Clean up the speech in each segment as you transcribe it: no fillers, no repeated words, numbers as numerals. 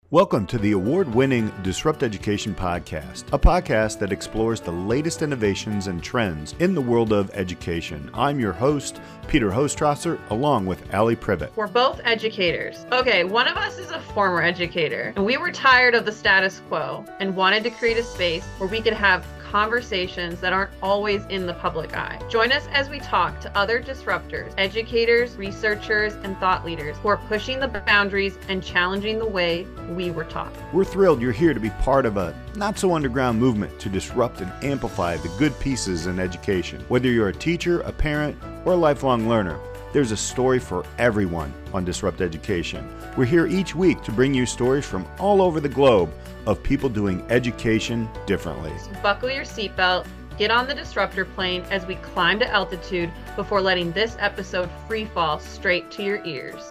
Welcome to the award-winning Disrupt Education podcast, a podcast that explores the latest innovations and trends in the world of education. I'm your host, Peter Hostrasser, along with Allie Privet. We're both educators. Okay, one of us is a former educator, and we were tired of the status quo and wanted to create a space where we could have conversations that aren't always in the public eye. Join us as we talk to other disruptors, educators, researchers, and thought leaders who are pushing the boundaries and challenging the way we were taught. We're thrilled you're here to be part of a not-so-underground movement to disrupt and amplify the good pieces in education. Whether you're a teacher, a parent, or a lifelong learner, there's a story for everyone on Disrupt Education. We're here each week to bring you stories from all over the globe of people doing education differently. So buckle your seatbelt, get on the disruptor plane as we climb to altitude before letting this episode free fall straight to your ears.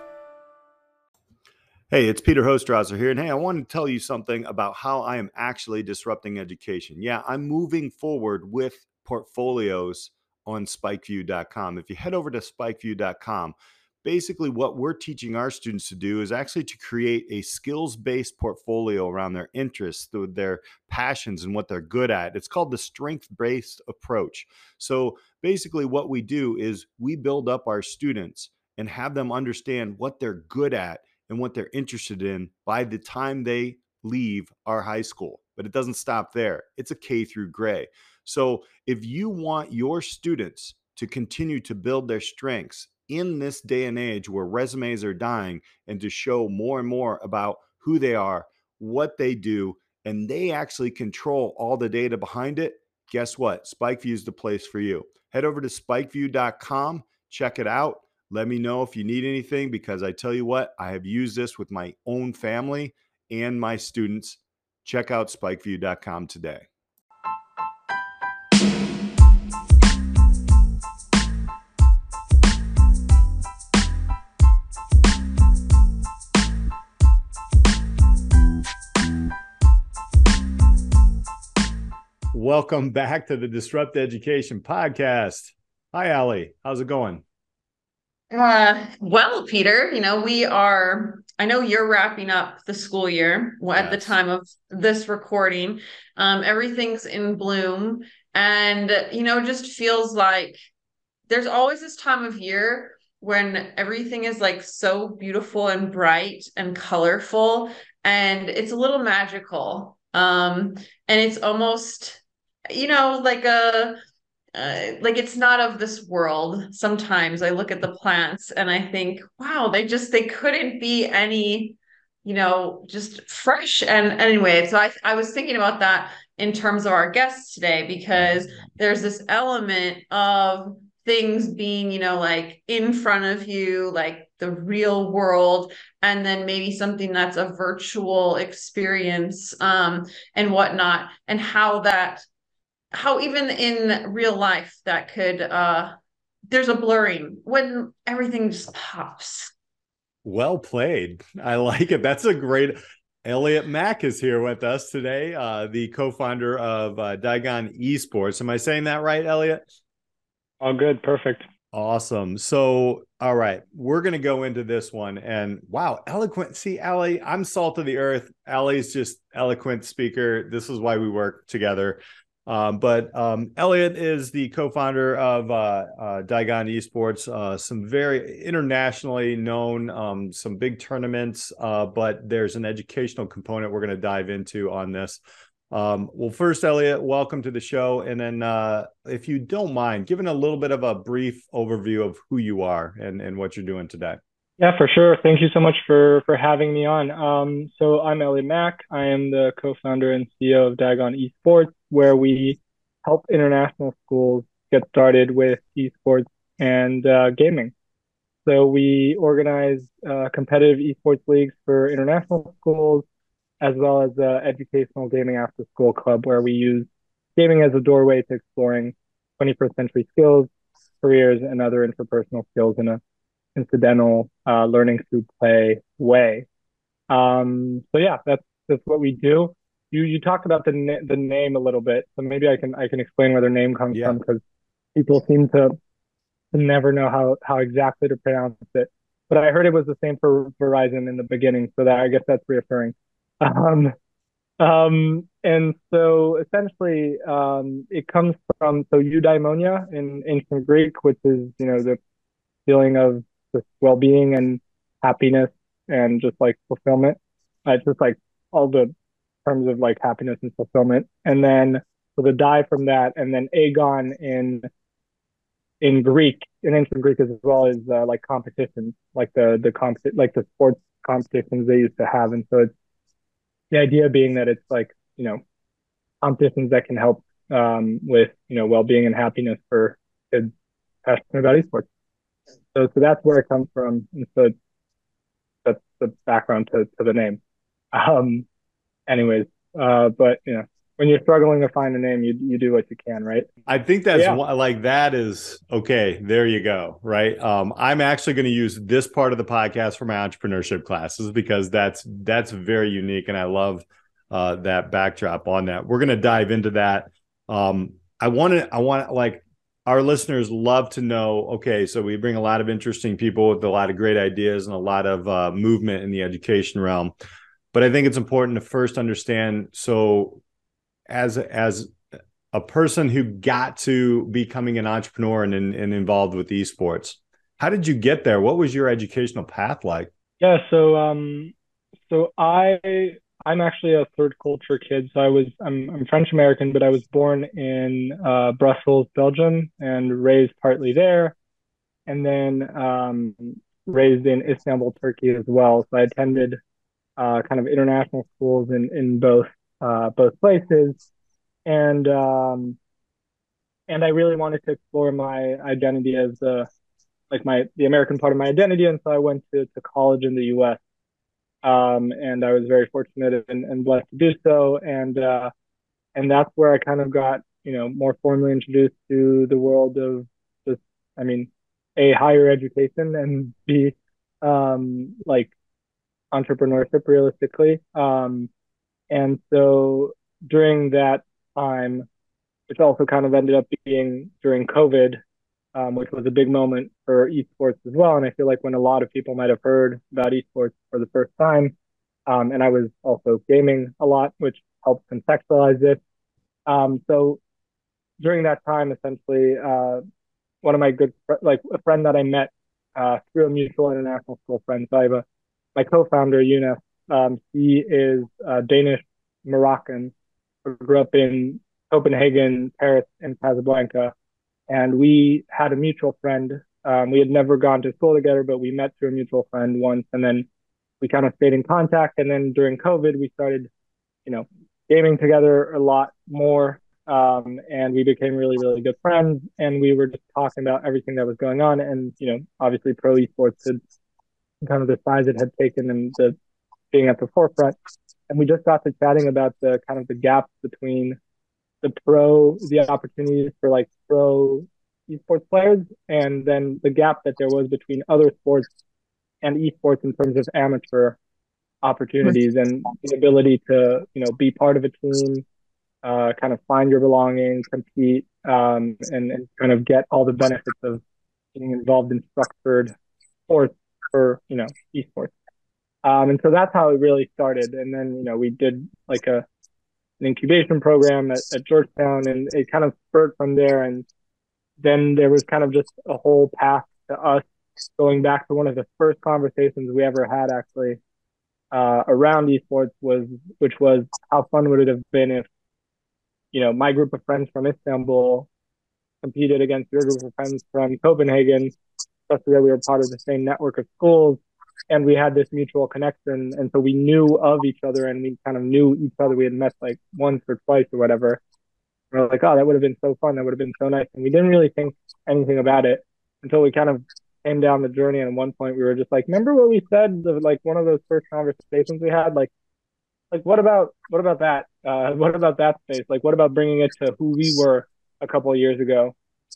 Hey, it's Peter Hostrasser here, and hey, I want to tell you something about how I am actually disrupting education. Yeah, I'm moving forward with portfolios on spikeview.com. If you head over to spikeview.com, basically what we're teaching our students to do is actually to create a skills-based portfolio around their interests, their passions, and what they're good at. It's called the strength-based approach. So basically what we do is we build up our students and have them understand what they're good at and what they're interested in by the time they leave our high school. But it doesn't stop there. It's a K through Gray. So if you want your students to continue to build their strengths in this day and age where resumes are dying, and to show more and more about who they are, what they do, and they actually control all the data behind it, guess what? Spikeview is the place for you. Head over to spikeview.com, check it out. Let me know if you need anything, because I tell you what, I have used this with my own family and my students. Check out spikeview.com today. Welcome back to the Disrupt Education podcast. Hi, Allie. How's it going? Well, Peter, I know you're wrapping up the school year at the time of this recording. Everything's in bloom, and, just feels like there's always this time of year when everything is like so beautiful and bright and colorful, and it's a little magical. And it's almost, like it's not of this world. Sometimes I look at the plants and I think, wow, they couldn't be any, just fresh. And anyway, so I was thinking about that in terms of our guests today, because there's this element of things being, like in front of you, like the real world, and then maybe something that's a virtual experience, and whatnot, and how even in real life that could, there's a blurring when everything just pops. Well played. I like it. That's a great. Elliot Mack is here with us today, the co-founder of Digon Esports. Am I saying that right, Elliot? All good. Perfect. Awesome. So, all right, we're going to go into this one, and wow, eloquent. See, Allie, I'm salt of the earth. Allie's just eloquent speaker. This is why we work together. But Elliot is the co-founder of Digon Esports, some very internationally known, some big tournaments, but there's an educational component we're going to dive into on this. Well, first, Elliot, welcome to the show. And then if you don't mind, giving a little bit of a brief overview of who you are and what you're doing today. Yeah, for sure. Thank you so much for having me on. So I'm Elliot Mack. I am the co-founder and CEO of Digon Esports, where we help international schools get started with esports and gaming. So we organize competitive esports leagues for international schools, as well as the educational gaming after school club, where we use gaming as a doorway to exploring 21st century skills, careers, and other interpersonal skills in a incidental learning through play way. So yeah, that's what we do. You talked about the name a little bit, so maybe I can explain where their name comes from, because people seem to never know how exactly to pronounce it. But I heard it was the same for Verizon in the beginning, so that I guess that's reassuring. Um, and so essentially, it comes from so eudaimonia in ancient Greek, which is the feeling of just well-being and happiness and just like fulfillment. Just like all the terms of like happiness and fulfillment. And then so the die from that, and then agon in Greek, in ancient Greek as well, is like competitions, like like the sports competitions they used to have. And so it's the idea being that it's like competitions that can help with well-being and happiness for kids passionate about esports. So that's where it comes from, and so that's the background to the name. Um, anyways, but when you're struggling to find a name, you do what you can, right? I think But that's yeah, like that is okay. There you go. Right. I'm actually going to use this part of the podcast for my entrepreneurship classes because that's very unique, and I love that backdrop on that. We're going to dive into that. I want like our listeners love to know. Okay, so we bring a lot of interesting people with a lot of great ideas and a lot of movement in the education realm. But I think it's important to first understand. So as a person who got to becoming an entrepreneur and involved with esports, how did you get there? What was your educational path like? yeah. So I'm actually a third culture kid. So I'm French American, but I was born in Brussels, Belgium, and raised partly there, and then raised in Istanbul, Turkey as well. So I attended kind of international schools in both places, and I really wanted to explore my identity as the American part of my identity, and so I went to college in the U.S. And I was very fortunate and blessed to do so, and that's where I kind of got more formally introduced to the world of just, I mean, a higher education and b like entrepreneurship realistically. And so during that time, which also kind of ended up being during COVID, which was a big moment for esports as well. And I feel like when a lot of people might have heard about esports for the first time, and I was also gaming a lot, which helped contextualize it. So during that time, essentially, one of my like a friend that I met through a mutual international school friend. So I have my co-founder, Eunice. He is Danish Moroccan, who grew up in Copenhagen, Paris, and Casablanca. And we had a mutual friend. We had never gone to school together, but we met through a mutual friend once, and then we kind of stayed in contact. And then during COVID, we started, you know, gaming together a lot more, and we became really, really good friends. And we were just talking about everything that was going on, and obviously, pro esports had kind of the size it had taken and the being at the forefront. And we just got to chatting about the kind of the gaps between the opportunities for like pro esports players, and then the gap that there was between other sports and esports in terms of amateur opportunities and the ability to be part of a team, kind of find your belonging, compete, and kind of get all the benefits of being involved in structured sports for esports. And so that's how it really started. And then we did like an incubation program at Georgetown, and it kind of spurred from there. And then there was kind of just a whole path to us going back to one of the first conversations we ever had actually around esports which was how fun would it have been if my group of friends from Istanbul competed against your group of friends from Copenhagen, especially that we were part of the same network of schools, and we had this mutual connection, and so we knew of each other, and we kind of knew each other. We had met like once or twice or whatever. We're like, oh, that would have been so fun. That would have been so nice. And we didn't really think anything about it until we kind of came down the journey. And at one point, we were just like, remember what we said? Like one of those first conversations we had, like what about that? What about that space? Like, what about bringing it to who we were a couple of years ago,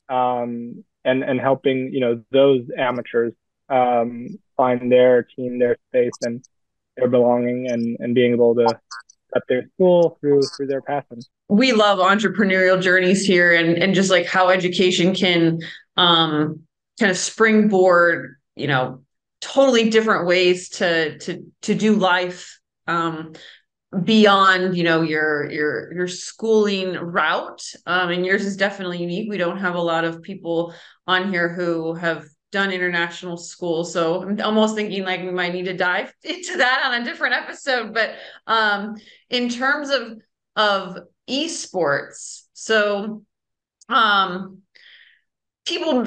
and helping those amateurs find their team, their space, and their belonging, and being able to at their school through their passion. We love entrepreneurial journeys here, and just like how education can kind of springboard, totally different ways to do life. beyond, your schooling route. And yours is definitely unique. We don't have a lot of people on here who have done international school, so I'm almost thinking like we might need to dive into that on a different episode. But in terms of esports, so people,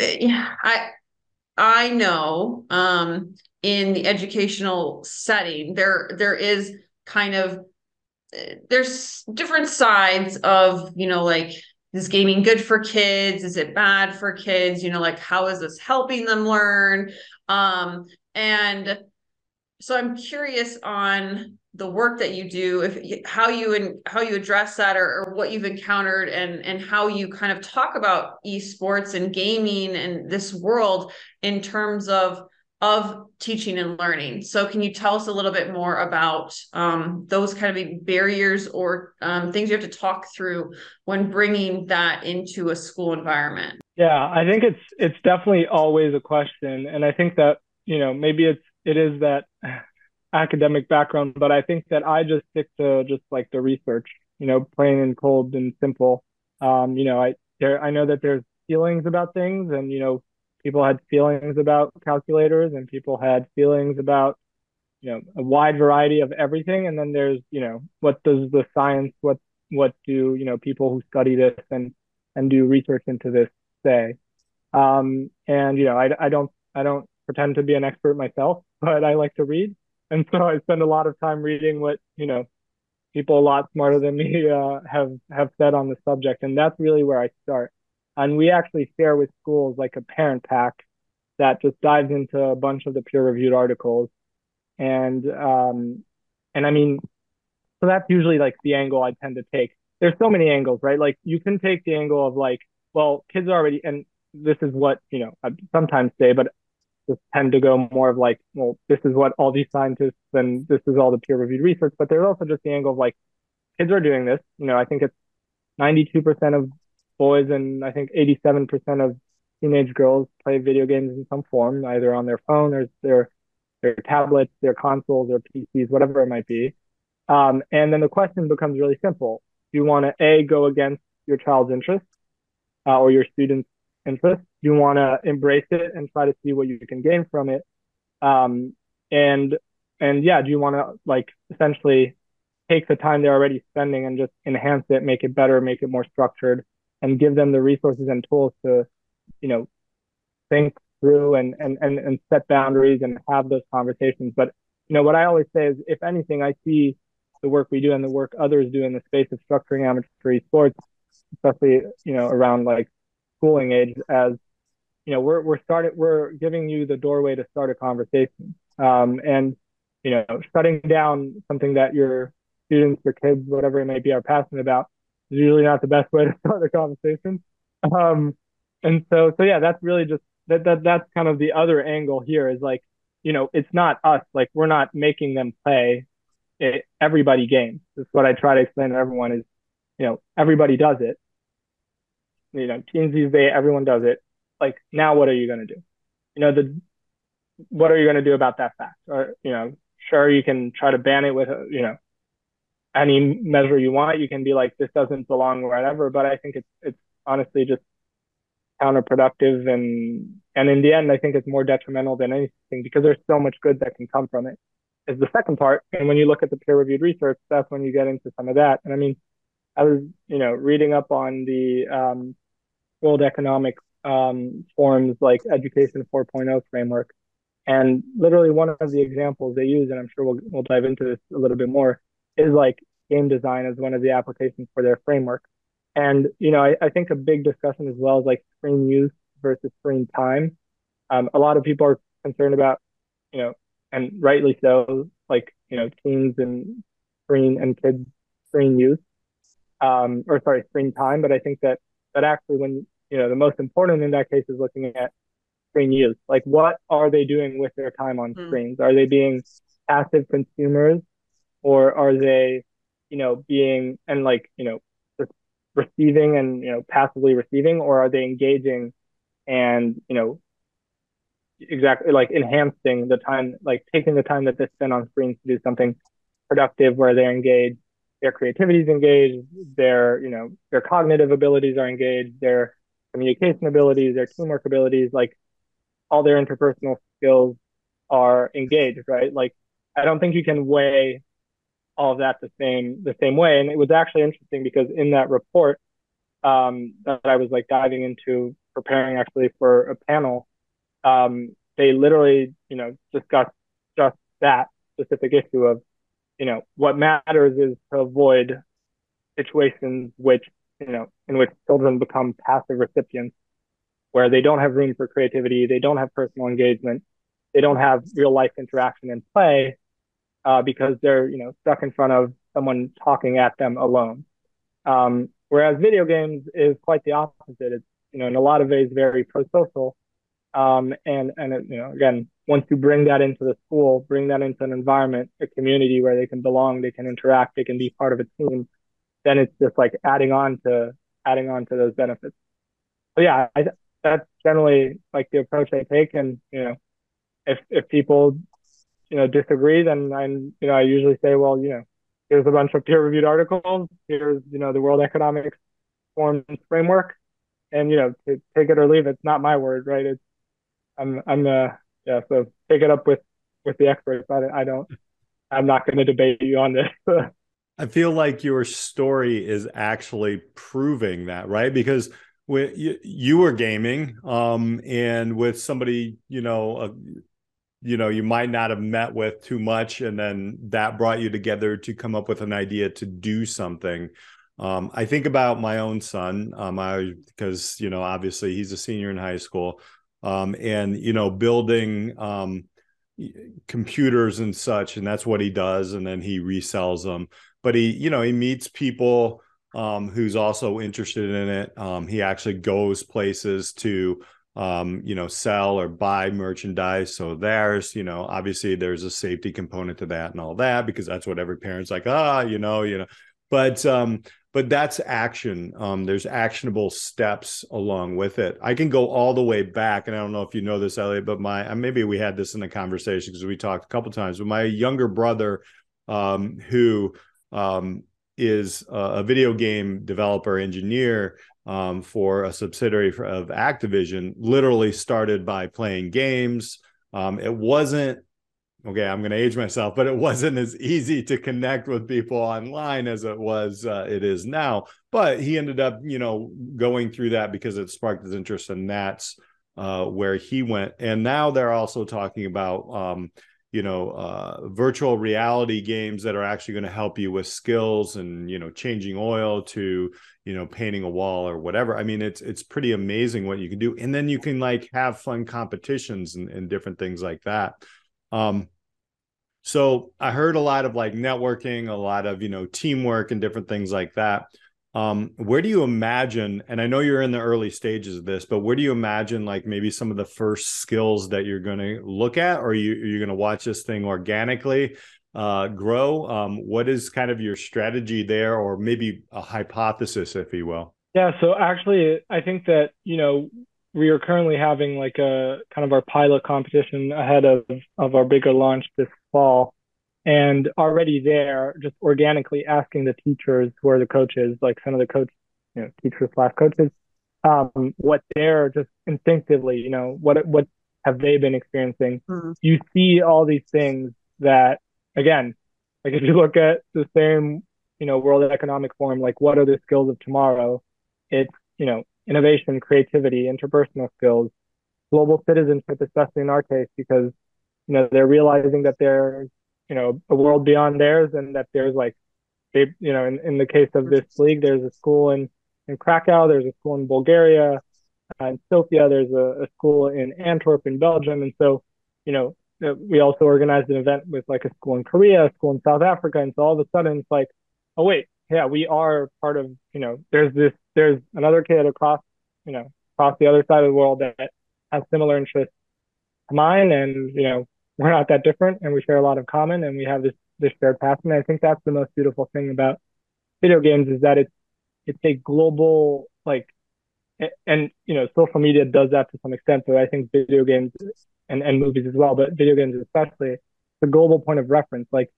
I know, in the educational setting, there is kind of, there's different sides of, like, is gaming good for kids? Is it bad for kids? Like, how is this helping them learn? And so I'm curious on the work that you do, if how you address that, or what you've encountered, and how you kind of talk about esports and gaming and this world in terms of teaching and learning. So can you tell us a little bit more about those kind of barriers, or things you have to talk through when bringing that into a school environment? Yeah, I think it's definitely always a question, and I think that maybe it is that academic background, but I think that I just stick to just like the research, plain and cold and simple. I know that there's feelings about things, and people had feelings about calculators, and people had feelings about a wide variety of everything, and then there's what does the science, what do people who study this and do research into this say. And I don't pretend to be an expert myself, but I like to read. And so I spend a lot of time reading what, people a lot smarter than me have said on the subject. And that's really where I start. And we actually share with schools like a parent pack that just dives into a bunch of the peer-reviewed articles. And I mean, so that's usually like the angle I tend to take. There's so many angles, right? Like you can take the angle of like, well, kids are already, and this is what, I sometimes say, but just tend to go more of like, well, this is what all these scientists and this is all the peer reviewed research. But there's also just the angle of like, kids are doing this. I think it's 92% of boys and I think 87% of teenage girls play video games in some form, either on their phone or their tablets, their consoles, their PCs, whatever it might be. And then the question becomes really simple. Do you want to A, go against your child's interests or your student's interests? Do you want to embrace it and try to see what you can gain from it? Um, and yeah, do you want to like essentially take the time they're already spending and just enhance it, make it better, make it more structured, and give them the resources and tools to, think through and set boundaries and have those conversations. But what I always say is, if anything, I see the work we do and the work others do in the space of structuring amateur sports, especially around like schooling age, as we're giving you the doorway to start a conversation, and shutting down something that your students or kids, whatever it may be, are passionate about is usually not the best way to start a conversation. And so yeah, that's really just that's kind of the other angle here is like, it's not us, like we're not making them play it. Everybody games. That's what I try to explain to everyone is, everybody does it. Teens these days, everyone does it. Like, now what are you going to do? What are you going to do about that fact? Or, sure, you can try to ban it with, any measure you want. You can be like, this doesn't belong wherever, but I think it's honestly just counterproductive. And in the end, I think it's more detrimental than anything because there's so much good that can come from it is the second part. And when you look at the peer reviewed research, that's when you get into some of that. And I mean, I was, reading up on the World Economic Forum's like Education 4.0 framework. And literally one of the examples they use, and I'm sure we'll dive into this a little bit more, is like game design as one of the applications for their framework. And, I think a big discussion as well is like screen use versus screen time. A lot of people are concerned about, and rightly so, like, teens and kids screen use, or sorry, screen time. But I think that actually when, the most important in that case is looking at screen use. Like, what are they doing with their time on screens? Are they being passive consumers, or are they, being and like, just receiving and, passively receiving, or are they engaging and, exactly like enhancing the time, like taking the time that they spend on screens to do something productive, where they're engaged, their creativity is engaged, their cognitive abilities are engaged, their communication abilities, their teamwork abilities, like all their interpersonal skills are engaged, right? Like I don't think you can weigh all of that the same way. And it was actually interesting because in that report that I was like diving into preparing actually for a panel, they literally, discussed just that specific issue of, what matters is to avoid situations in which children become passive recipients, where they don't have room for creativity, they don't have personal engagement, they don't have real life interaction and play, because they're, stuck in front of someone talking at them alone. Whereas video games is quite the opposite. It's, in a lot of ways very pro-social. And it, again, once you bring that into the school, bring that into an environment, a community where they can belong, they can interact, they can be part of a team, then it's just like adding on to those benefits. So yeah, that's generally like the approach I take. And, if people, disagree, then I usually say, well, here's a bunch of peer-reviewed articles. Here's, the World Economic Forum's framework, and to take it or leave it. It's not my word, right? It's yeah. So take it up with the experts. I'm not going to debate you on this. I feel like your story is actually proving that, right? Because when you were gaming, and with somebody, you might not have met with too much, and then that brought you together to come up with an idea to do something. I think about my own son, because obviously he's a senior in high school, and building computers and such, and that's what he does, and then he resells them. But he meets people who's also interested in it. He actually goes places to sell or buy merchandise. So obviously there's a safety component to that and all that, because that's what every parent's like, but that's action. There's actionable steps along with it. I can go all the way back, and I don't know if you know this, Elliot, but maybe we had this in the conversation because we talked a couple of times, but my younger brother, who is a video game developer engineer, for a subsidiary of Activision, literally started by playing games. It wasn't, okay, I'm going to age myself, but it wasn't as easy to connect with people online as it is now. But he ended up, going through that because it sparked his interest, and that's where he went. And now they're also talking about, virtual reality games that are actually going to help you with skills and, changing oil to, painting a wall or whatever. I mean, it's pretty amazing what you can do. And then you can like have fun competitions and different things like that. So I heard a lot of like networking, a lot of, teamwork and different things like that. Where do you imagine, and I know you're in the early stages of this, but where do you imagine like maybe some of the first skills that you're going to look at, or you're going to watch this thing organically grow? What is kind of your strategy there, or maybe a hypothesis, if you will? Yeah, so actually, I think that, we are currently having like a kind of our pilot competition ahead of our bigger launch this fall. And already there, just organically asking the teachers who are the coaches, like some of the teachers / coaches, what they're just instinctively, what have they been experiencing? Mm-hmm. You see all these things that, again, like if you look at the same, World Economic Forum, like what are the skills of tomorrow? It's, innovation, creativity, interpersonal skills, global citizenship, especially in our case, because, they're realizing that there's, a world beyond theirs, and that there's like, in the case of this league, there's a school in Krakow, there's a school in Bulgaria, in Sofia, there's a school in Antwerp in Belgium. And so, we also organized an event with like a school in Korea, a school in South Africa. And so all of a sudden it's like, oh wait, yeah, we are part of, there's another kid across the other side of the world that has similar interests to mine. And, we're not that different, and we share a lot of common, and we have this shared passion. And I think that's the most beautiful thing about video games, is that it's a global, like, and social media does that to some extent, but I think video games and movies as well, but video games especially, the global point of reference. Like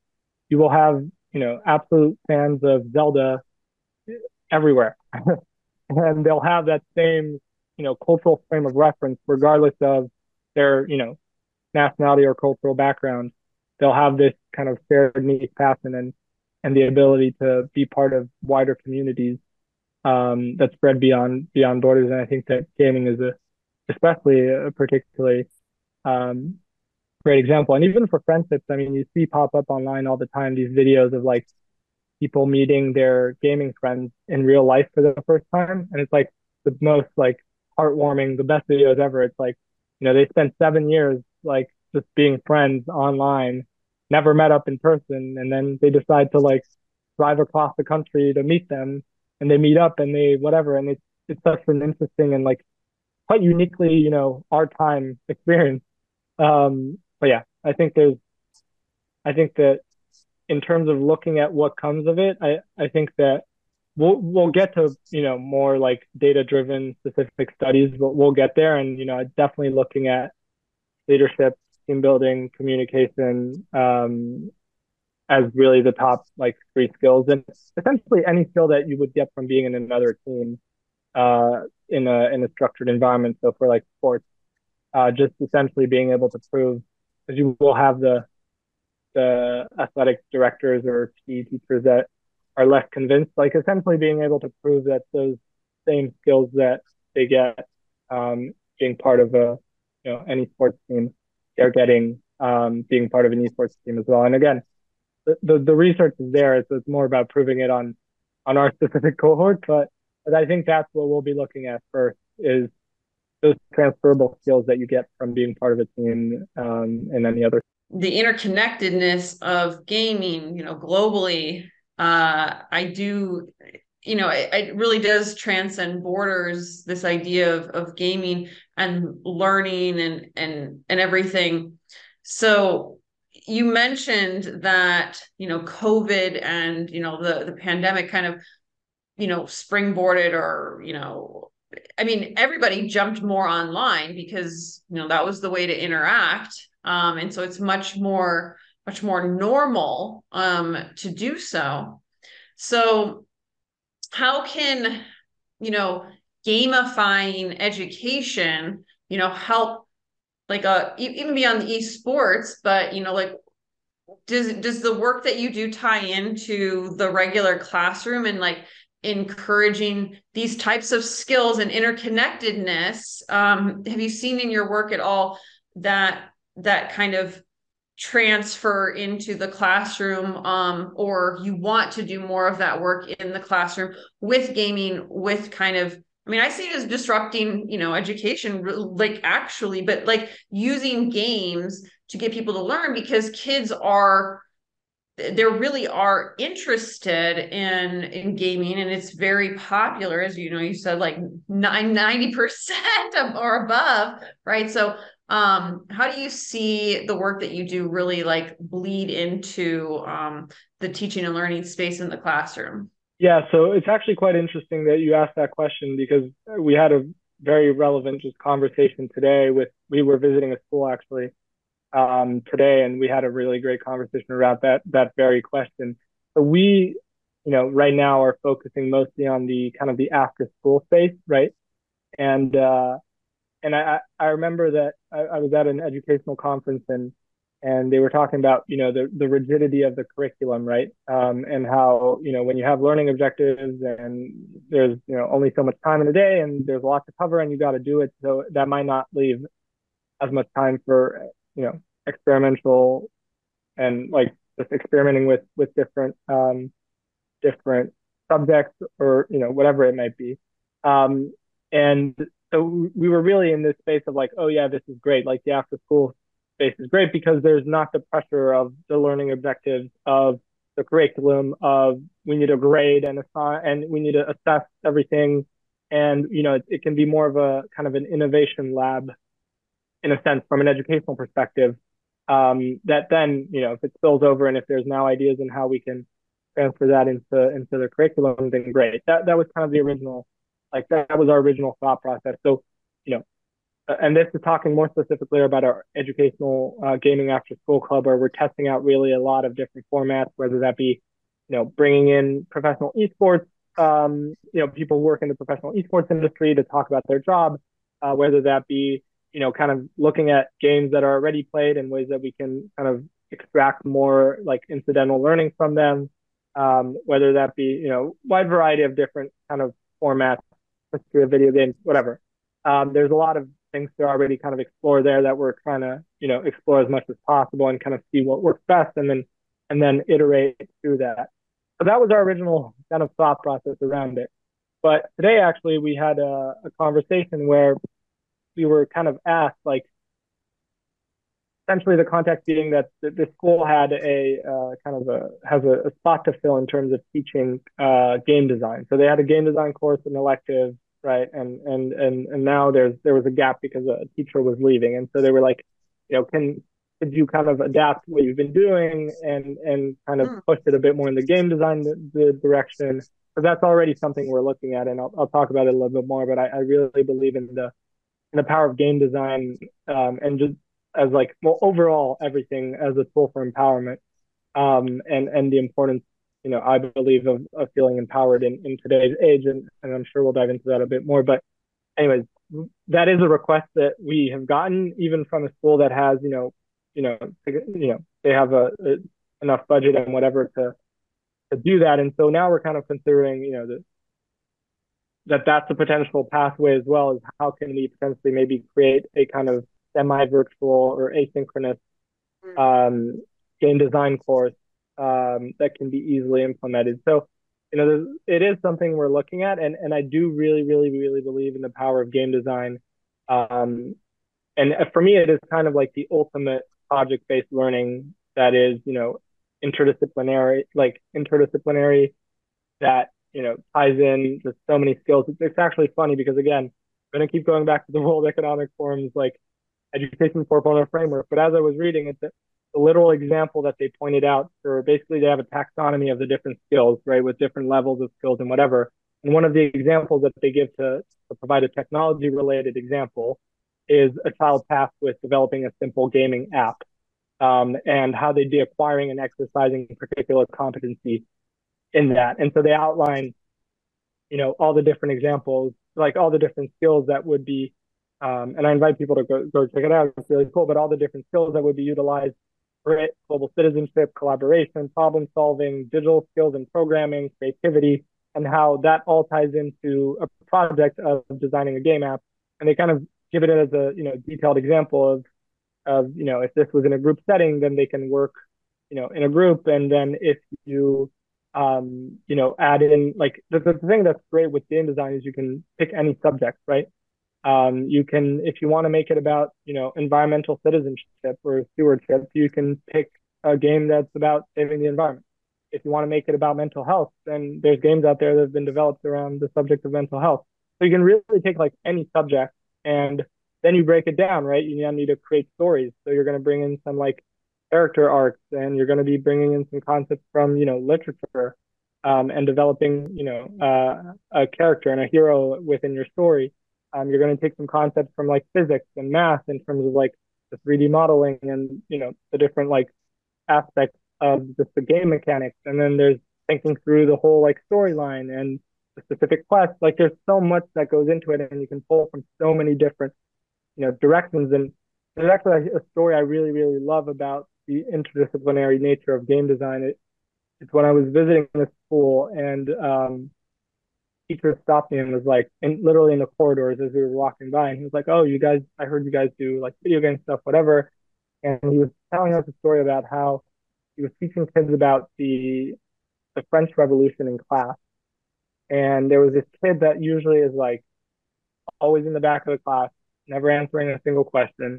you will have, absolute fans of Zelda everywhere. And they'll have that same, cultural frame of reference, regardless of their, nationality or cultural background. They'll have this kind of shared niche passion and the ability to be part of wider communities that spread beyond borders. And I think that gaming is especially a particularly um, great example. And even for friendships, I mean, you see pop up online all the time these videos of like people meeting their gaming friends in real life for the first time, and it's like the most like heartwarming, the best videos ever. It's like, they spent 7 years like just being friends online, never met up in person, and then they decide to like drive across the country to meet them, and they meet up and they whatever, and it's such an interesting and like quite uniquely, our time experience. But yeah, I think that in terms of looking at what comes of it, I think that we'll get to, more like data driven specific studies, but we'll get there. And, definitely looking at leadership, team building, communication, as really the top like three skills, and essentially any skill that you would get from being in another team, in a structured environment. So for like sports, just essentially being able to prove, because you will have the athletic directors or PE teachers that are less convinced, like essentially being able to prove that those same skills that they get, being part of any sports team, they're getting, being part of an esports team as well. And again, the research is there, so it's more about proving it on our specific cohort. But I think that's what we'll be looking at first, is those transferable skills that you get from being part of a team, and any other. The interconnectedness of gaming, globally, I do, it really does transcend borders, this idea of gaming and learning and everything. So you mentioned that, COVID and, the pandemic kind of, springboarded, or, I mean, everybody jumped more online because, that was the way to interact. And so it's much more normal to do so. So how can, gamifying education, help, like even beyond the esports, but like, does the work that you do tie into the regular classroom and like encouraging these types of skills and interconnectedness? Have you seen in your work at all that kind of transfer into the classroom, or you want to do more of that work in the classroom with gaming, with kind of, I mean, I see it as disrupting, education, like actually, but like using games to get people to learn, because kids they really are interested in gaming, and it's very popular, as you said, like 90% or above, right? So how do you see the work that you do really like bleed into the teaching and learning space in the classroom? Yeah, so it's actually quite interesting that you asked that question, because we had a very relevant just conversation today. We were visiting a school actually, today, and we had a really great conversation around that very question. So we, right now are focusing mostly on the kind of the after school space, right? And I remember that I was at an educational conference, and they were talking about, the rigidity of the curriculum, right? And how, when you have learning objectives and there's, only so much time in a day and there's a lot to cover and you got to do it, so that might not leave as much time for, experimental and like just experimenting with different subjects, or whatever it might be. And so we were really in this space of like, oh yeah, this is great. Like the after school space is great because there's not the pressure of the learning objectives of the curriculum of we need a grade and assign and we need to assess everything. And it can be more of a kind of an innovation lab in a sense from an educational perspective. That then, if it spills over and if there's now ideas in how we can transfer that into the curriculum, then great. That was kind of the original, like that was our original thought process. So, and this is talking more specifically about our educational gaming after school club, where we're testing out really a lot of different formats, whether that be, bringing in professional esports, people who work in the professional esports industry to talk about their job, whether that be, kind of looking at games that are already played and ways that we can kind of extract more like incidental learning from them, whether that be, wide variety of different kind of formats, history of video games, whatever. There's a lot of things to already kind of explore there that we're trying to, explore as much as possible and kind of see what works best and then iterate through that. So that was our original kind of thought process around it. But today, actually, we had a conversation where we were kind of asked, like, essentially the context being that the school had has a spot to fill in terms of teaching game design. So they had a game design course, an elective, right? And now there was a gap because a teacher was leaving, and so they were like, could you kind of adapt what you've been doing and kind of push it a bit more in the game design the direction? Because that's already something we're looking at, and I'll talk about it a little bit more. But I really believe in the power of game design, and just as like, well, overall everything as a tool for empowerment, and the importance, I believe of feeling empowered in today's age, and I'm sure we'll dive into that a bit more. But anyways, that is a request that we have gotten even from a school that has, they have enough budget and whatever to do that. And so now we're kind of considering, that's a potential pathway as well, as how can we potentially maybe create a kind of semi-virtual or asynchronous game design course that can be easily implemented. So, it is something we're looking at, and I do really, really, really believe in the power of game design. And for me, it is kind of like the ultimate project-based learning that is, interdisciplinary that, ties in just so many skills. It's actually funny because, again, I'm going to keep going back to the World Economic Forum's like Education 4.0 framework. But as I was reading it, the literal example that they pointed out, for basically they have a taxonomy of the different skills, right, with different levels of skills and whatever. And one of the examples that they give to provide a technology related example is a child tasked with developing a simple gaming app, and how they'd be acquiring and exercising a particular competency in that. And so they outline, all the different examples, like all the different skills that would be, and I invite people to go check it out. It's really cool, but all the different skills that would be utilized for it: global citizenship, collaboration, problem solving, digital skills and programming, creativity, and how that all ties into a project of designing a game app. And they kind of give it as a, detailed example of, if this was in a group setting, then they can work, in a group. And then if you, add in, like, the thing that's great with game design is you can pick any subject, right? You can, if you want to make it about, environmental citizenship or stewardship, you can pick a game that's about saving the environment. If you want to make it about mental health, then there's games out there that have been developed around the subject of mental health. So you can really take like any subject, and then you break it down, right? You need to create stories. So you're going to bring in some like character arcs, and you're going to be bringing in some concepts from, literature, and developing, a character and a hero within your story. You're going to take some concepts from like physics and math in terms of like the 3D modeling and, the different like aspects of just the game mechanics. And then there's thinking through the whole like storyline and the specific quest. Like there's so much that goes into it, and you can pull from so many different, directions. And there's actually a story I really, really love about the interdisciplinary nature of game design. It's when I was visiting the school, and teacher stopped me and was like, literally in the corridors as we were walking by, and he was like, "Oh, you guys, I heard you guys do like video game stuff, whatever." And he was telling us a story about how he was teaching kids about the French Revolution in class. And there was this kid that usually is like always in the back of the class, never answering a single question,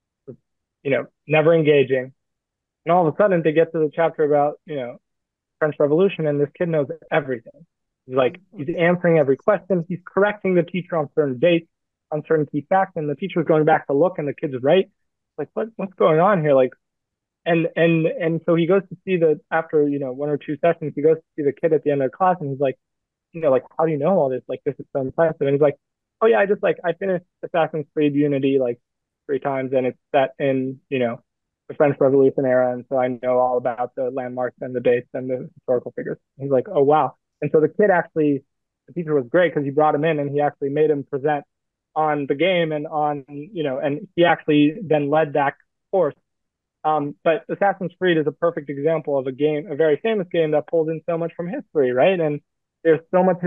never engaging. And all of a sudden they get to the chapter about, French Revolution, and this kid knows everything. He's answering every question. He's correcting the teacher on certain dates, on certain key facts, and the teacher's going back to look, and the kid's right. Like, what's going on here? Like, and so he goes to see after, one or two sessions, he goes to see the kid at the end of the class, and he's like, like, how do you know all this? Like, this is so impressive. And he's like, oh yeah, I finished Assassin's Creed Unity like 3 times, and it's set in, the French Revolution era, and so I know all about the landmarks and the dates and the historical figures. He's like, oh wow. And so the kid actually, the teacher was great because he brought him in and he actually made him present on the game and and he actually then led that course. But Assassin's Creed is a perfect example of a game, a very famous game that pulls in so much from history, right? And there's so much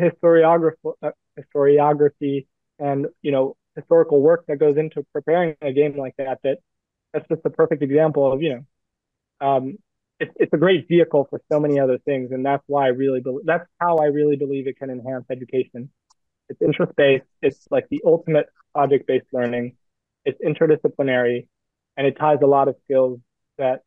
historiography and historical work that goes into preparing a game like that. That's just a perfect example of it's a great vehicle for so many other things, and that's how I really believe it can enhance education. It's interest based. It's like the ultimate project based learning. It's interdisciplinary, and it ties a lot of skills that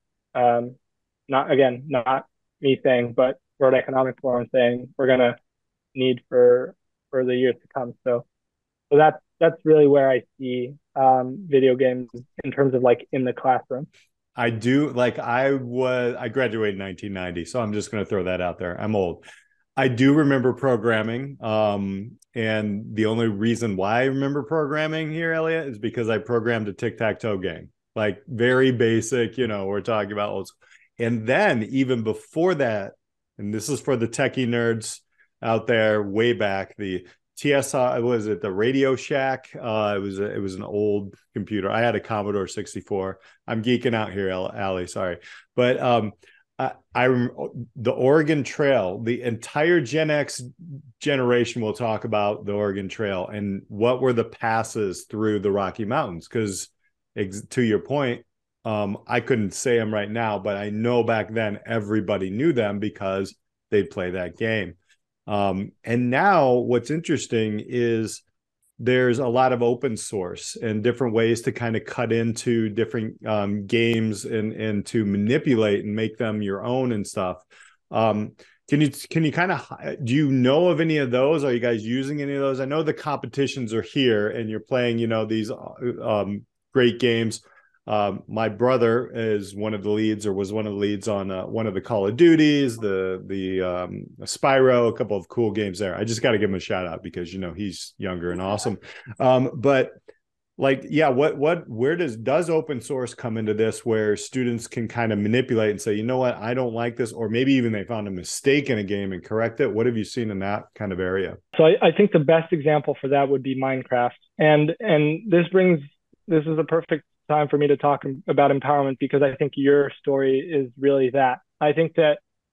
not me saying, but World Economic Forum saying we're gonna need for the years to come. So that's really where I see video games in terms of like in the classroom. I do like I graduated in 1990, so I'm just going to throw that out there. I'm old. I do remember programming. And the only reason why I remember programming here, Elliot, is because I programmed a tic-tac-toe game. Like very basic, we're talking about old school. And then even before that, and this is for the techie nerds out there way back, the TSI, was it the Radio Shack? It was an old computer. I had a Commodore 64. I'm geeking out here, Ali. Sorry, but I the Oregon Trail. The entire Gen X generation will talk about the Oregon Trail and what were the passes through the Rocky Mountains. Because to your point, I couldn't say them right now, but I know back then everybody knew them because they'd play that game. And now what's interesting is there's a lot of open source and different ways to kind of cut into different games and to manipulate and make them your own and stuff. Can you kind of, do you know of any of those? Are you guys using any of those? I know the competitions are here and you're playing, these great games. My brother is one of the leads, or was one of the leads on one of the Call of Duties, the Spyro, a couple of cool games there. I just got to give him a shout out because he's younger and awesome. But like, yeah, where does open source come into this, where students can kind of manipulate and say, you know what, I don't like this, or maybe even they found a mistake in a game and correct it? What have you seen in that kind of area? So I think the best example for that would be Minecraft, and this is a perfect time for me to talk about empowerment, because I think your story is really that. I think that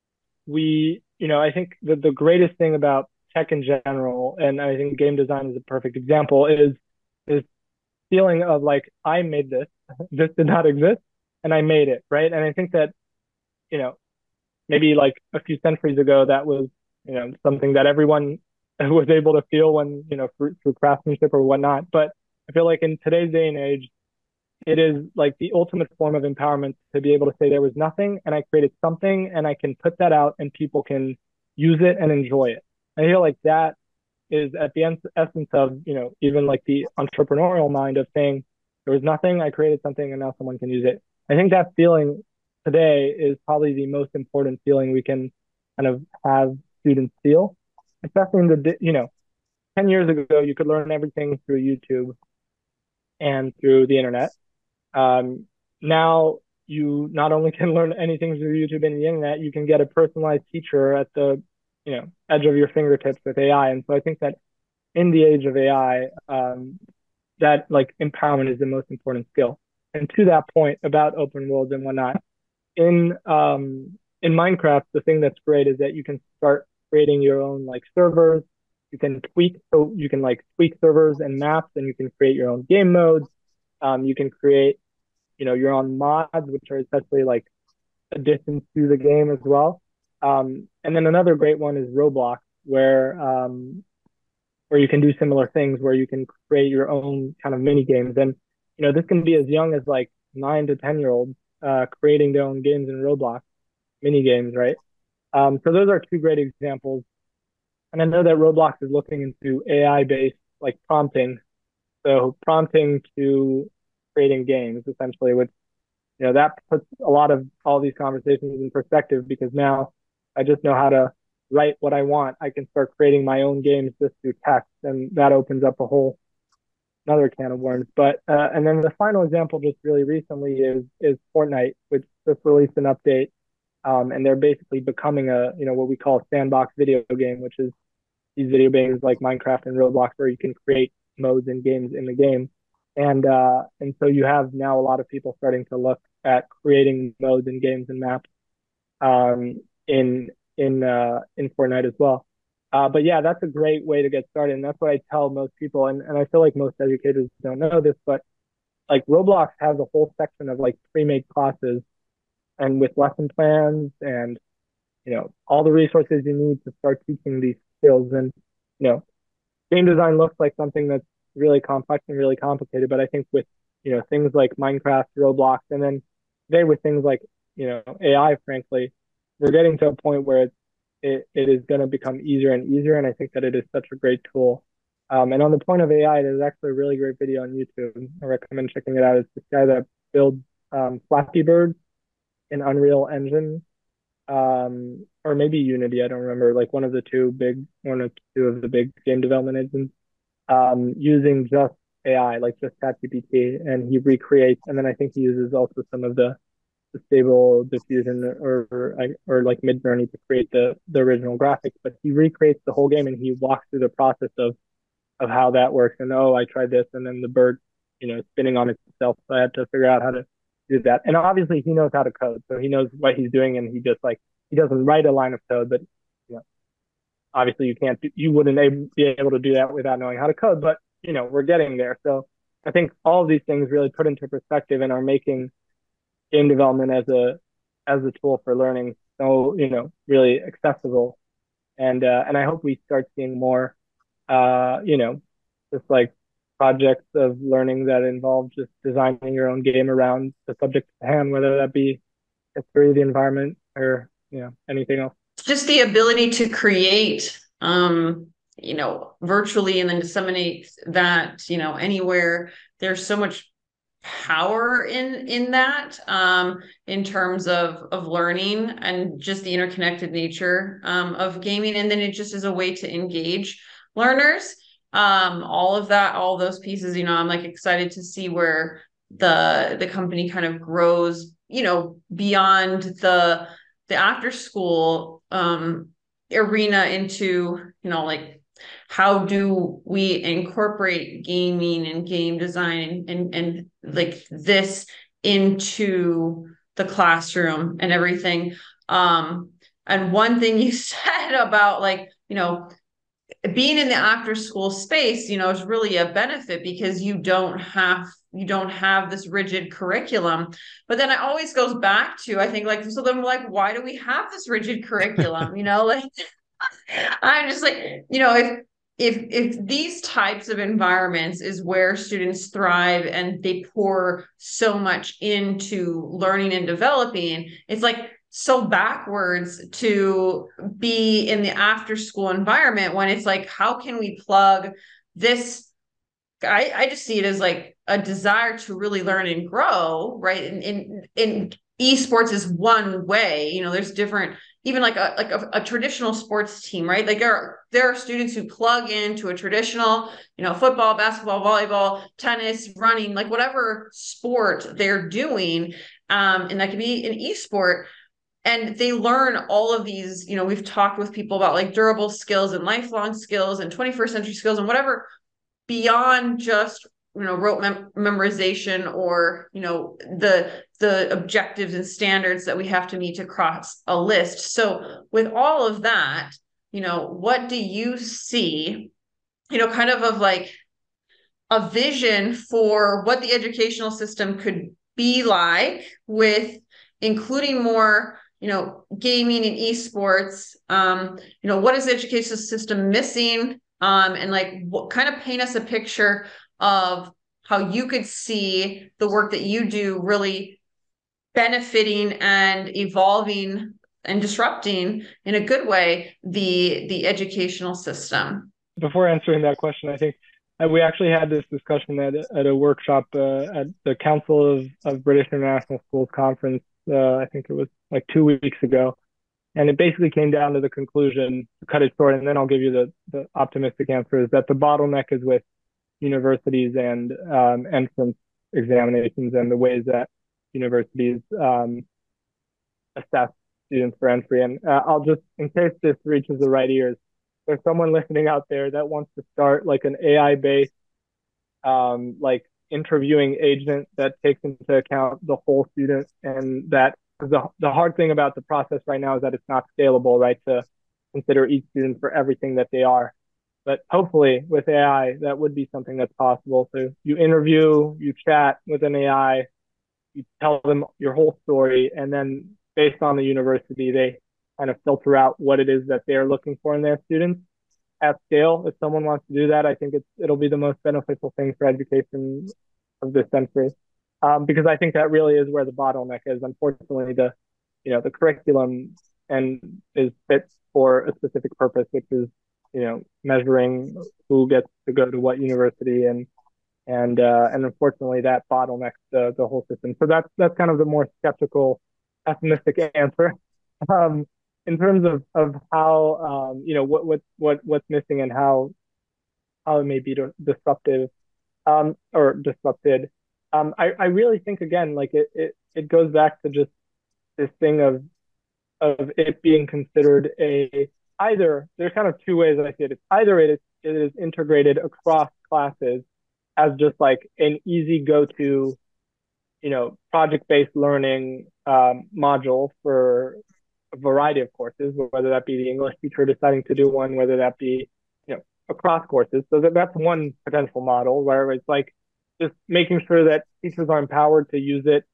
I think that the greatest thing about tech in general, and I think game design is a perfect example, is feeling of like, I made this, this did not exist, and I made it, right? And I think that, maybe like a few centuries ago, that was, something that everyone was able to feel when, through craftsmanship or whatnot. But I feel like in today's day and age, it is like the ultimate form of empowerment to be able to say there was nothing and I created something and I can put that out and people can use it and enjoy it. I feel like that is at the essence of, even like the entrepreneurial mind of saying there was nothing, I created something, and now someone can use it. I think that feeling today is probably the most important feeling we can kind of have students feel, especially in 10 years ago, you could learn everything through YouTube and through the internet. Now you not only can learn anything through YouTube and the internet, you can get a personalized teacher at the edge of your fingertips with AI. And so I think that in the age of AI, that like empowerment is the most important skill. And to that point about open worlds and whatnot, in Minecraft, the thing that's great is that you can start creating your own like servers. You can tweak servers and maps, and you can create your own game modes. You can create your own mods, which are essentially like additions to the game as well. And then another great one is Roblox, where you can do similar things, where you can create your own kind of mini games. And this can be as young as like 9 to 10-year-olds creating their own games in Roblox, mini games, right? So those are two great examples. And I know that Roblox is looking into AI-based like prompting, so prompting to creating games essentially, which that puts a lot of all these conversations in perspective, because now I just know how to write what I want. I can start creating my own games just through text, and that opens up a whole another can of worms. But and then the final example, just really recently, is Fortnite, which just released an update, and they're basically becoming a what we call a sandbox video game, which is these video games like Minecraft and Roblox where you can create modes and games in the game. And so you have now a lot of people starting to look at creating modes and games and maps um, in Fortnite as well. But yeah, that's a great way to get started, and that's what I tell most people. And I feel like most educators don't know this, but like Roblox has a whole section of like pre-made classes and with lesson plans and all the resources you need to start teaching these skills. And game design looks like something that's really complex and really complicated, but I think with things like Minecraft, Roblox, and then today with things like AI, frankly, we're getting to a point where it is going to become easier and easier, and I think that it is such a great tool. And on the point of AI, there's actually a really great video on YouTube. I recommend checking it out. It's this guy that builds Flappy Bird in Unreal Engine, or maybe Unity. I don't remember. Like one or two of the big game development engines, using just AI, like just ChatGPT, and he recreates. And then I think he uses also some of the Stable Diffusion or like Midjourney to create the original graphics. But he recreates the whole game and he walks through the process of how that works. And I tried this, and then the bird, spinning on itself. So I had to figure out how to do that. And obviously he knows how to code, so he knows what he's doing, and he doesn't write a line of code, but obviously you wouldn't be able to do that without knowing how to code. But we're getting there. So I think all of these things really put into perspective and are making game development as a tool for learning so really accessible. And I hope we start seeing more just like projects of learning that involve just designing your own game around the subject at hand, whether that be history, the environment, or anything else. Just the ability to create, virtually and then disseminate that, anywhere. There's so much power in that, in terms of learning and just the interconnected nature of gaming. And then it just is a way to engage learners. All of that, all those pieces, I'm like excited to see where the company kind of grows, beyond the after school arena into, like how do we incorporate gaming and game design and like this into the classroom and everything. And one thing you said about like, being in the after school space, is really a benefit because you don't have this rigid curriculum. But then it always goes back to, I think, like, so then like, why do we have this rigid curriculum? Like I'm just like, if these types of environments is where students thrive and they pour so much into learning and developing, it's like so backwards to be in the after school environment when it's like, how can we plug this? I just see it as like a desire to really learn and grow, right? In esports is one way. There's different, even like a traditional sports team, right? Like there are students who plug into a traditional, football, basketball, volleyball, tennis, running, like whatever sport they're doing, and that could be an esport. And they learn all of these, we've talked with people about like durable skills and lifelong skills and 21st century skills and whatever, beyond just rote memorization or the objectives and standards that we have to meet to cross a list. So with all of that, what do you see, kind of like a vision for what the educational system could be like, with including more gaming and esports? What is the education system missing? And like, what kind of paint us a picture of how you could see the work that you do really benefiting and evolving and disrupting in a good way the educational system. Before answering that question, I think we actually had this discussion at a workshop at the Council of British International Schools conference. I think it was like 2 weeks ago. And it basically came down to the conclusion, to cut it short, and then I'll give you the optimistic answer, is that the bottleneck is with universities and entrance examinations and the ways that universities assess students for entry. And I'll just, in case this reaches the right ears, there's someone listening out there that wants to start like an AI-based like interviewing agent that takes into account the whole student, and that the hard thing about the process right now is that it's not scalable, right? To consider each student for everything that they are. But hopefully with AI, that would be something that's possible. So you interview, you chat with an AI, you tell them your whole story, and then based on the university, they kind of filter out what it is that they're looking for in their students at scale. If someone wants to do that, I think it'll be the most beneficial thing for education of this century, because I think that really is where the bottleneck is. Unfortunately, the curriculum and is fit for a specific purpose, which is measuring who gets to go to what university, and unfortunately that bottlenecks the whole system. So that's kind of the more skeptical, pessimistic answer. In terms of how what's missing and how it may be disruptive or disrupted. I really think again, like it goes back to just this thing of it being considered either there's kind of two ways that I see it. It's either it is integrated across classes as just like an easy go-to, project-based learning module for a variety of courses, whether that be the English teacher deciding to do one, whether that be, across courses. So that's one potential model where it's like just making sure that teachers are empowered to use it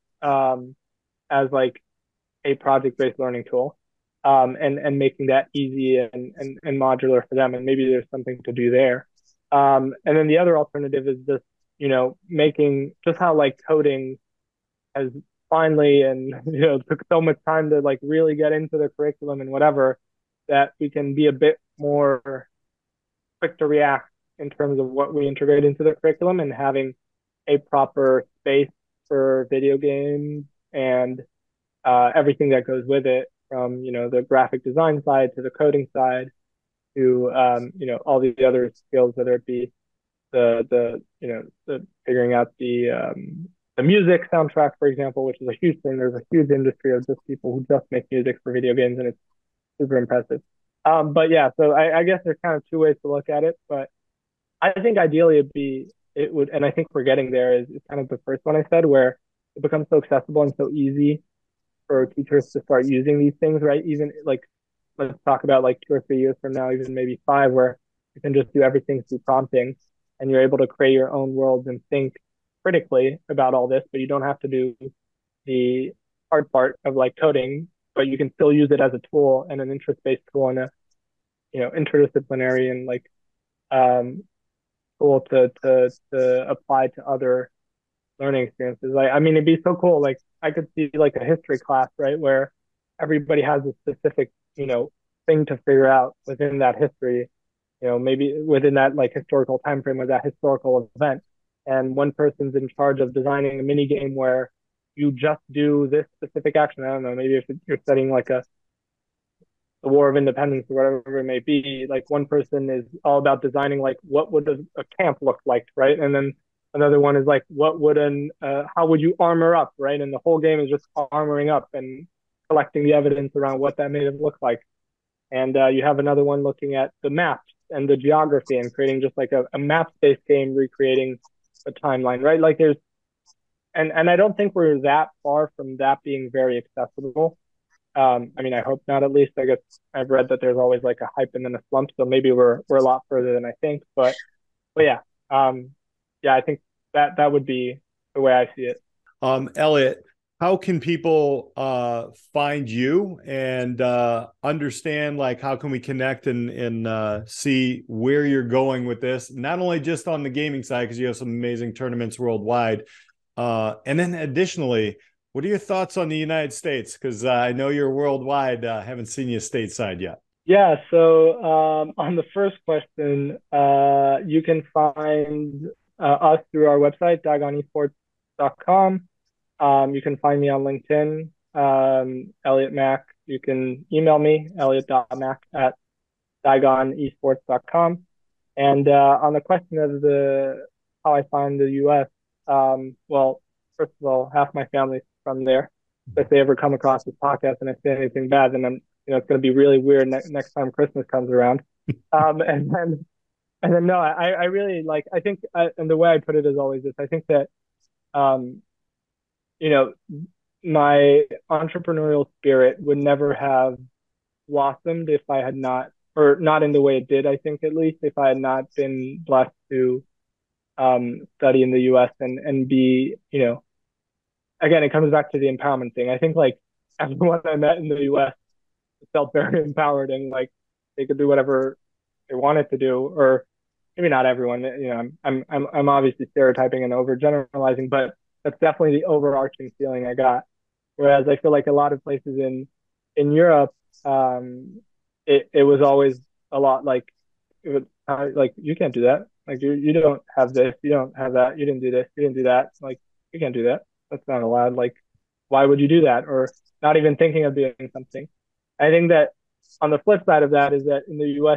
as like a project-based learning tool, and making that easy and modular for them. And maybe there's something to do there. And then the other alternative is just, making just how like coding has finally and took so much time to like really get into the curriculum and whatever, that we can be a bit more quick to react in terms of what we integrate into the curriculum, and having a proper space for video games and everything that goes with it, from the graphic design side to the coding side to all the other skills, whether it be the figuring out the music soundtrack, for example, which is a huge thing. There's a huge industry of just people who just make music for video games, and it's super impressive. But yeah, so I guess there's kind of two ways to look at it, but I think ideally it would, and I think we're getting there, is kind of the first one I said, where it becomes so accessible and so easy for teachers to start using these things, right? Even like, let's talk about like 2 or 3 years from now, even maybe 5, where you can just do everything through prompting, and you're able to create your own worlds and think critically about all this, but you don't have to do the hard part of like coding, but you can still use it as a tool, and an interest-based tool, and a interdisciplinary and like tool to apply to other learning experiences. Like, I mean, it'd be so cool. Like, I could see like a history class, right, where everybody has a specific thing to figure out within that history, maybe within that like historical time frame of that historical event, and one person's in charge of designing a mini game where you just do this specific action. I don't know, maybe if you're studying like the War of Independence or whatever it may be, like one person is all about designing like what would a camp look like, right? And then another one is like how would you armor up, right? And the whole game is just armoring up and collecting the evidence around what that may have looked like. And you have another one looking at the maps and the geography and creating just like a map-based game, recreating a timeline, right? Like there's, and I don't think we're that far from that being very accessible. I mean, I hope not, at least. I guess I've read that there's always like a hype and then a slump, so maybe we're a lot further than I think. But yeah, I think that would be the way I see it. Elliot, how can people find you and understand, like, how can we connect and see where you're going with this? Not only just on the gaming side, because you have some amazing tournaments worldwide, and then additionally, what are your thoughts on the United States? Because I know you're worldwide. Haven't seen you stateside yet. Yeah. So on the first question, you can find us through our website, dagonesports.com. You can find me on LinkedIn, Elliot Mack. you can email me, elliot.mac@digonesports.com. And on the question of how I find the U.S., well, first of all, half my family's from there. So if they ever come across this podcast and I say anything bad, then it's going to be really weird next time Christmas comes around. And then no, I really like. I think, and the way I put it is always this. I think that um, you know, my entrepreneurial spirit would never have blossomed if I had not, or not in the way it did, I think, at least, if I had not been blessed to study in the US and be, again, it comes back to the empowerment thing. I think like everyone I met in the US felt very empowered and like they could do whatever they wanted to do, or maybe not everyone. I'm obviously stereotyping and overgeneralizing, but that's definitely the overarching feeling I got. Whereas I feel like a lot of places in Europe, it was always a lot like it would like you can't do that. Like you don't have this, you don't have that, you didn't do this, you didn't do that. Like you can't do that. That's not allowed. Like why would you do that? Or not even thinking of doing something. I think that on the flip side of that is that in the US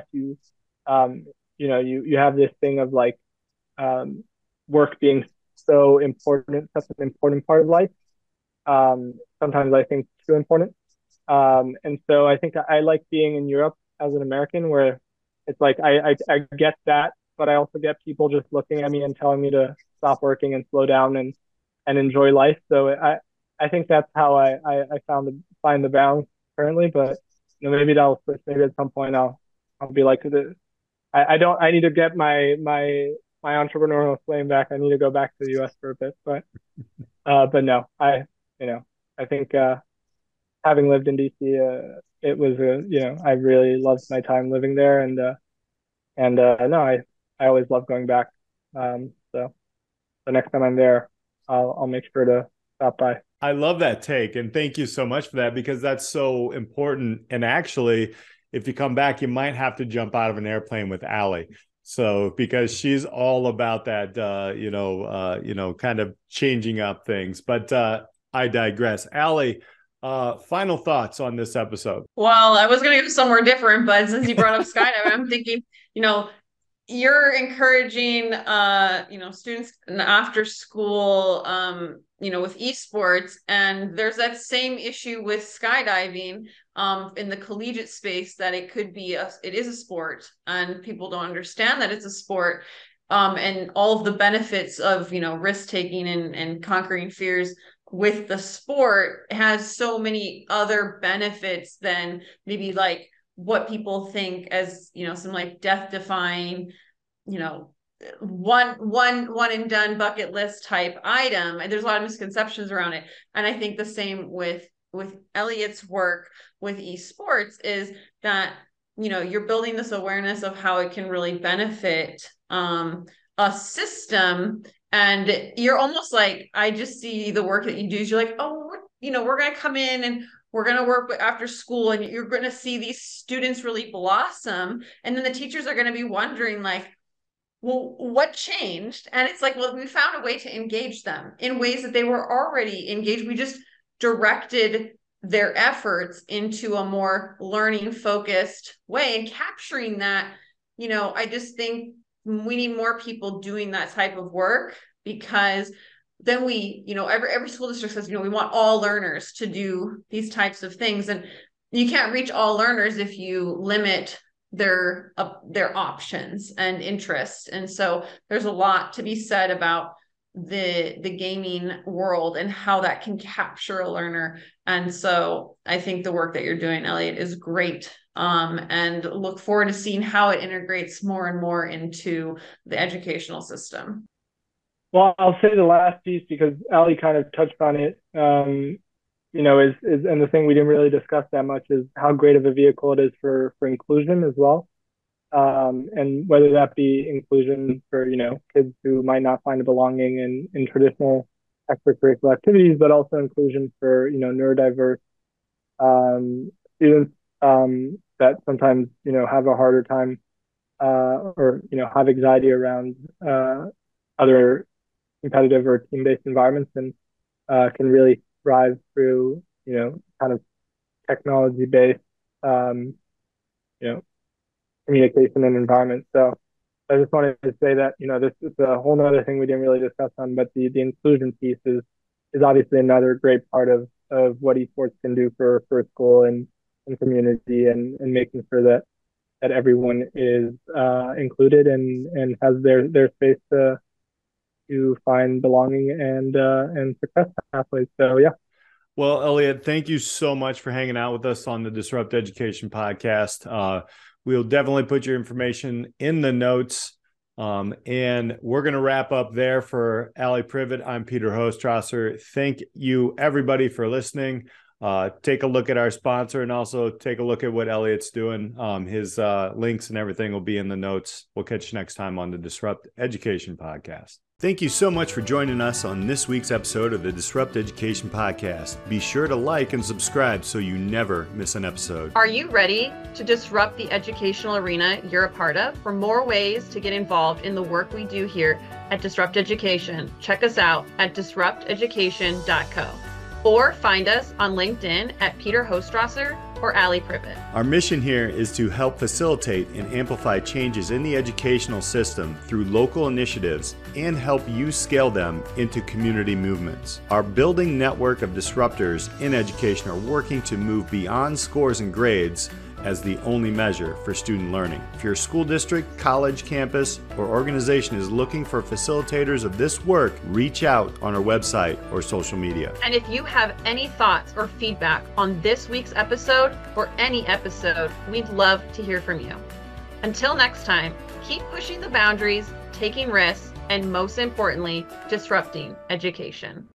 you have this thing of like work being so important, such an important part of life. Sometimes I think too important. And so I think I like being in Europe as an American, where it's like I get that, but I also get people just looking at me and telling me to stop working and slow down and enjoy life. So I think that's how I find the balance currently. But maybe that'll switch. Maybe at some point I'll be like I need to get my entrepreneurial flame back. I need to go back to the US for a bit. But no, I think having lived in DC, it was I really loved my time living there, and no, I always love going back. So the next time I'm there, I'll make sure to stop by. I love that take, and thank you so much for that, because that's so important. And actually, if you come back, you might have to jump out of an airplane with Allie. So because she's all about that, kind of changing up things. But I digress. Allie, final thoughts on this episode? Well, I was going to go somewhere different, but since you brought up skydiving, I'm thinking, you're encouraging, students after school, with esports, and there's that same issue with skydiving, in the collegiate space, that it is a sport, and people don't understand that it's a sport, and all of the benefits of, risk taking and conquering fears with the sport has so many other benefits than maybe like what people think as, some like death defying, one and done bucket list type item. And there's a lot of misconceptions around it. And I think the same with Elliot's work with esports is that, you're building this awareness of how it can really benefit a system. And you're almost like, I just see the work that you do. You're like, oh, we're going to come in and we're going to work after school, and you're going to see these students really blossom. And then the teachers are going to be wondering like, well, what changed? And it's like, well, we found a way to engage them in ways that they were already engaged. We just directed their efforts into a more learning focused way, and capturing that. I just think we need more people doing that type of work, because then every school district says, we want all learners to do these types of things. And you can't reach all learners if you limit their options and interests. And so there's a lot to be said about the gaming world and how that can capture a learner. And so I think the work that you're doing, Elliot, is great. And look forward to seeing how it integrates more and more into the educational system. Well, I'll say the last piece because Ali kind of touched on it. And the thing we didn't really discuss that much is how great of a vehicle it is for inclusion as well. And whether that be inclusion for, kids who might not find a belonging in traditional extracurricular activities, but also inclusion for, neurodiverse students that sometimes, have a harder time or, have anxiety around other competitive or team-based environments, and can really thrive through, kind of technology-based, you know, communication and environment. So I just wanted to say that, this is a whole nother thing we didn't really discuss on, but the inclusion piece is obviously another great part of what esports can do for school and community and making sure that everyone is included and has their space to find belonging and success pathways. So yeah. Well, Elliot, thank you so much for hanging out with us on the Disrupt Education podcast. We'll definitely put your information in the notes. And we're going to wrap up there for Ali Privet. I'm Peter Hostrasser. Thank you, everybody, for listening. Take a look at our sponsor and also take a look at what Elliot's doing. His links and everything will be in the notes. We'll catch you next time on the Disrupt Education podcast. Thank you so much for joining us on this week's episode of the Disrupt Education podcast. Be sure to like and subscribe so you never miss an episode. Are you ready to disrupt the educational arena you're a part of? For more ways to get involved in the work we do here at Disrupt Education, check us out at disrupteducation.co or find us on LinkedIn at Peter Hostrasser or Ali Privet. Our mission here is to help facilitate and amplify changes in the educational system through local initiatives and help you scale them into community movements. Our building network of disruptors in education are working to move beyond scores and grades as the only measure for student learning. If your school district, college, campus, or organization is looking for facilitators of this work, reach out on our website or social media. And if you have any thoughts or feedback on this week's episode or any episode, we'd love to hear from you. Until next time, keep pushing the boundaries, taking risks, and most importantly, disrupting education.